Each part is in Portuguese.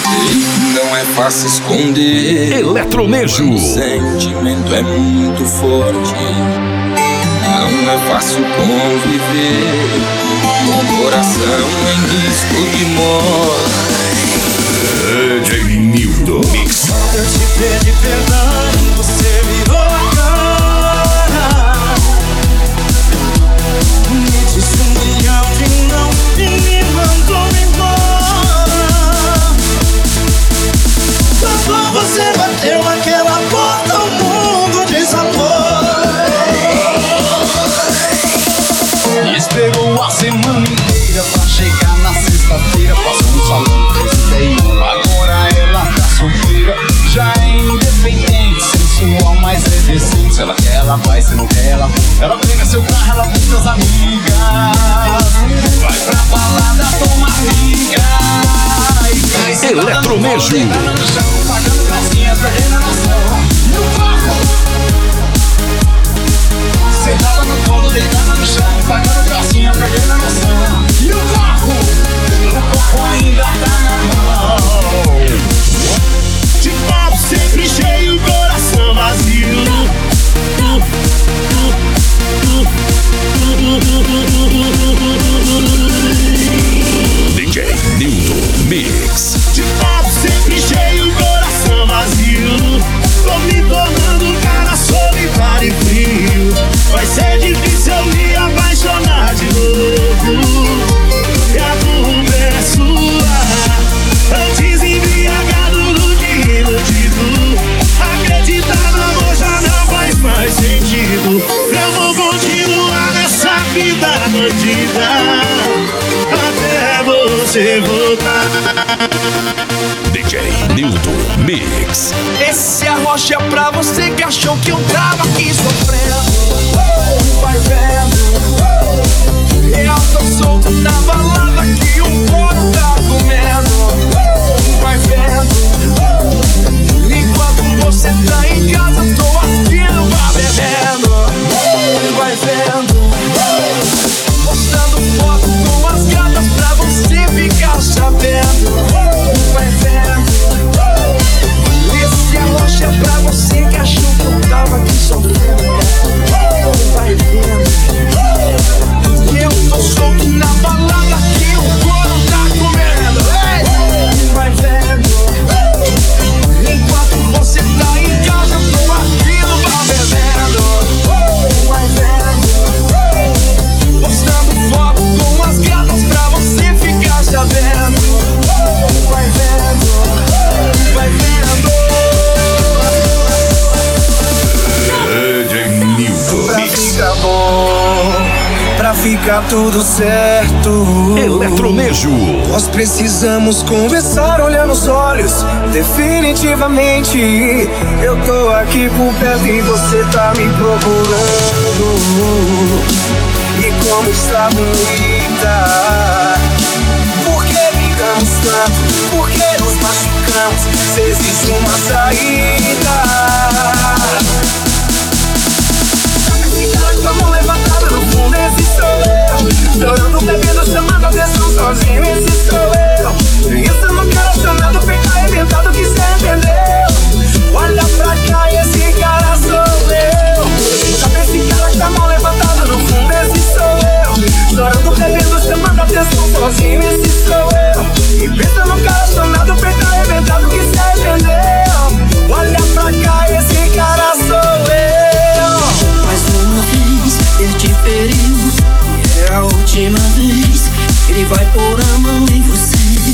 Não é fácil esconder. Eletronejo. O sentimento é muito forte. Não é fácil conviver com o coração em risco de morte. DJ Nildo Mix. Eu te pedi perdão, você virou a cara. Me disse um milhão de não e me mandou embora. Quando você bateu naquela porta, o mundo desabou. E esperou a semana inteira pra chegar na sexta-feira. Passou no salão, fez ideia. Agora ela tá solteira, já é independente, sensual, mas é decente. Se ela quer, ela vai, se não quer, ela pega seu carro, ela busca as amigas, vai pra balada, toma amiga e cai Eletronejo. deitada no chão, pagando calcinha, perdendo a noção. E o carro sentada no colo, deitada no chão, pagando calcinha, perdendo a noção. E o carro ainda tá na mão. De papo sempre cheio, coração vazio. DJ Nildo Mix. De papo sempre cheio, coração vazio. Tô me tornando um cara solitário e frio. Vai ser difícil eu me apaixonar de novo. E a culpa é sua. Antes embriagado do que iludido. Acreditar no amor já não faz mais sentido. Eu vou continuar nessa vida bandida até você voltar. DJ Nildo Mix. Esse arrocha pra você que achou que eu tava aqui sofrendo. Vai vendo, eu tô solto na balada que o couro tá comendo. Vai vendo, enquanto você tá em casa, tô aqui no bar bebendo. Vai vendo, mostrando foto com as gatas pra você ficar sabendo. Vai vendo, esse arrocha pra você que achou que eu tava aqui sofrendo. Vai vendo, eu tô solto na balada que o couro tá comendo. Vai vendo, enquanto você tá em casa, eu tô aqui no bar bebendo. Vai vendo, postando foto com as gatas pra você ficar sabendo. Vai vendo, vai vendo. DJ Nildo Pra Mix. ficar bom, pra ficar tudo certo, Eletronejo. nós precisamos conversar, olhar nos olhos. Definitivamente, eu tô aqui por perto e você tá me procurando. E como está bonita, por que brigamos tanto? Por que nos machucamos? Se existe uma saída. Esse cara com a mão levantada no fundo, esse sou eu. Chorando, bebendo, chamando a atenção sozinho, esse sou eu. Pensando no cara chamado, feito arrebentado, que cê entendeu. Olha pra cá, esse cara sou eu. Sabe esse cara com a mão levantada no fundo, esse sou eu. Chorando, bebendo, chamando a atenção sozinho, esse sou eu. E pensa no cara chamado, feito arrebentado, que cê entendeu. Olha pra cá, esse cara sou eu. Mais uma vez ele te feriu, e é a última vez que ele vai pôr a mão em você.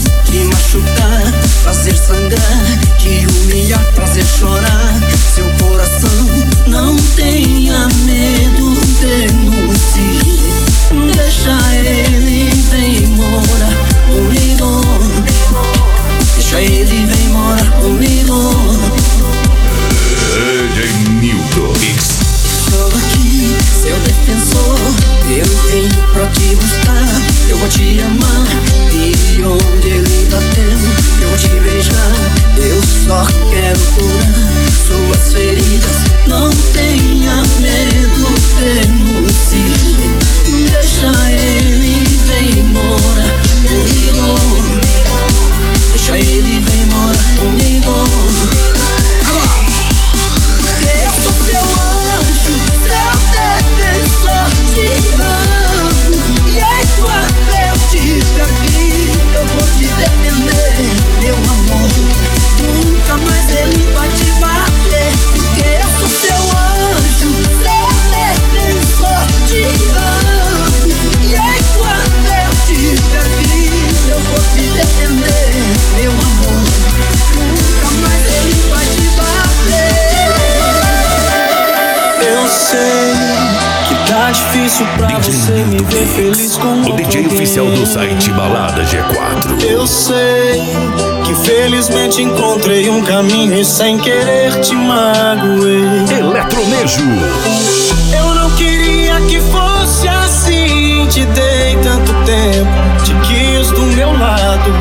difícil pra você me ver feliz com o DJ oficial do site Balada G4. Eu sei que felizmente encontrei um caminho e sem querer te magoei. Eletronejo. Eu não queria que fosse assim. Te dei tanto tempo, te quis do meu lado.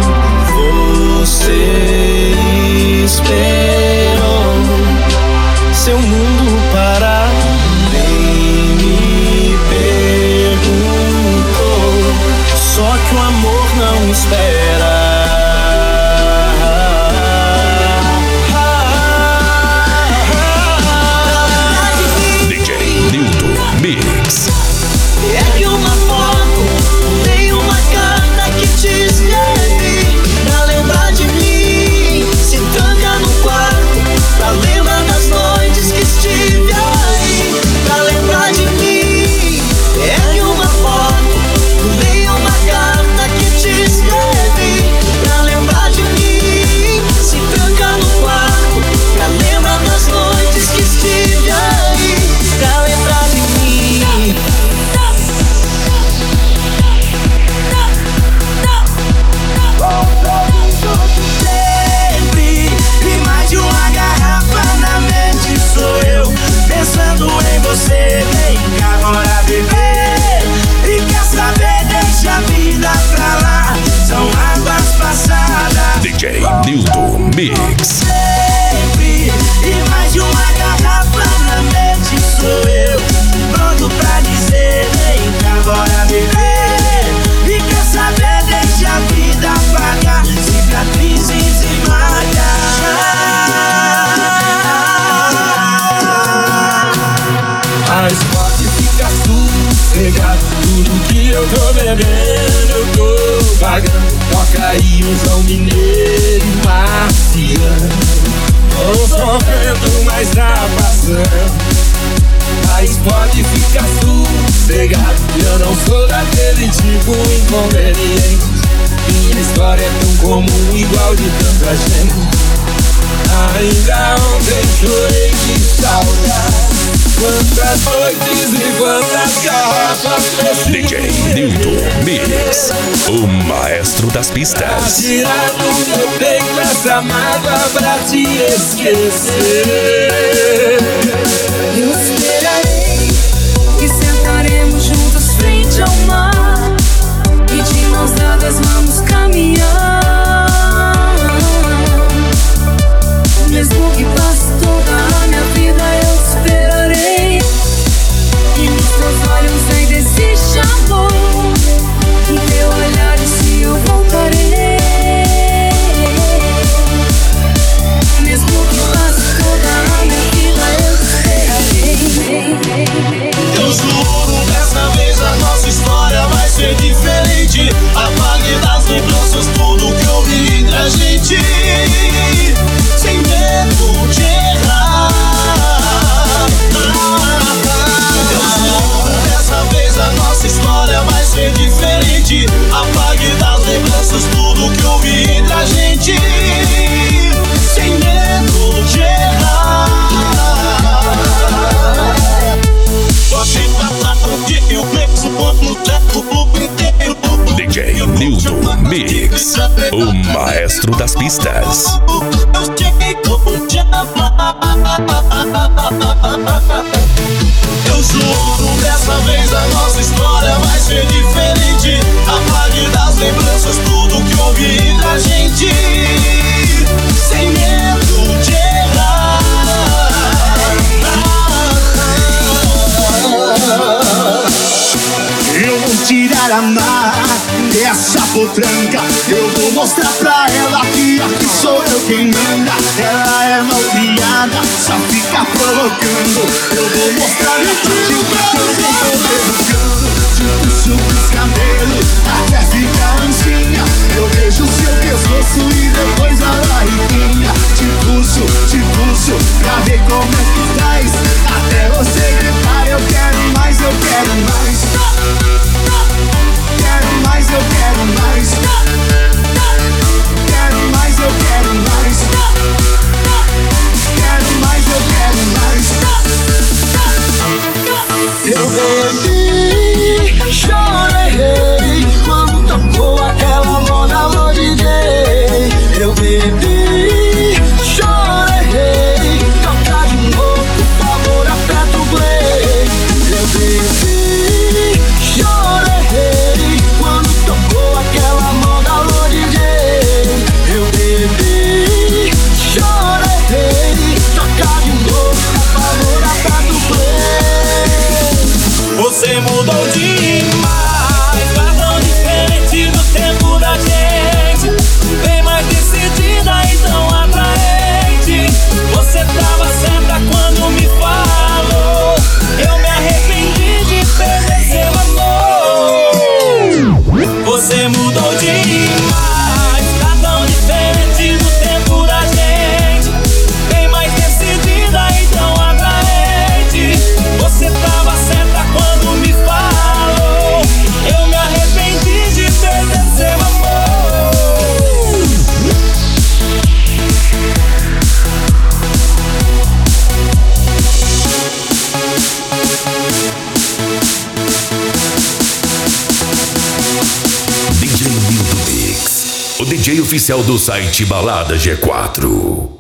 Você esperou seu mundo parar, nem me perguntou. Só que o amor não espera. Mix. É que uma foto, nem uma carta que te escrevi pra lembrar de mim. Se tranca no quarto pra lembrar das noites que estive aí. Pra lembrar de mim. É que uma foto, nem uma carta que te escrevi pra lembrar de mim. Se tranca no quarto pra lembrar das noites que estive aí. Pra lembrar de mim. Sempre, e mais de uma garrafa na mente sou eu, pensando em você. Vem cá agora beber, e quer saber, deixa a vida pra lá, são águas passadas. DJ Nilton Mix. Sempre, e mais de uma garrafa na mente sou eu, pronto pra dizer, vem cá agora beber, e quer saber, deixa a vida apagar cicatrizes e marcas. Mas pode ficar sossegado, tudo que eu tô bebendo eu tô pagando. Toca aí um João Mineiro e Marciano. Tô sofrendo, mas tá passando. Mas pode ficar sossegado, eu não sou daquele tipo inconveniente. Minha história é tão comum, igual de tanta gente. Ainda ontem chorei de saudade. Quantas noites e quantas garrafas fechei. DJ Nilton Mix, o maestro das pistas. Tirar do meu peito essa mágoa pra te esquecer. Eu esperarei e sentaremos juntos frente ao mar, e de mãos dadas vamos caminhar. Mesmo que passe toda a minha vida, eu esperarei. E nos teus olhos ainda existe amor, no teu olhar disse eu voltarei. Mesmo que passe toda a minha vida, eu esperarei. Eu juro, dessa vez a nossa história vai ser diferente. Apague das lembranças tudo que eu vi entre a gente, sem medo de errar. Eu juro, dessa vez a nossa história vai ser diferente. Apague das lembranças tudo que eu vi entre a gente, sem medo de errar. DJ Nilton Mix, o maestro das pistas. Eu juro, dessa vez a nossa história vai ser diferente. Apague das lembranças tudo que eu vi entre a gente, sem medo de errar. Eu vou tirar a marca dessa potranca. Eu vou mostrar pra ela que aqui sou eu quem manda. Ela é malcriada, só fica provocando. Eu vou mostrar minha prática que eu não tô educando. Te puxo pros cabelos até ficar ancinha. Eu vejo seu pescoço e depois a barriguinha. Te puxo pra ver como é que faz. Até você gritar eu quero mais, eu quero mais. Quero mais, eu quero mais. Quero mais, eu quero mais. Quero mais, eu quero mais. Eu bebi oficial do site Balada G4.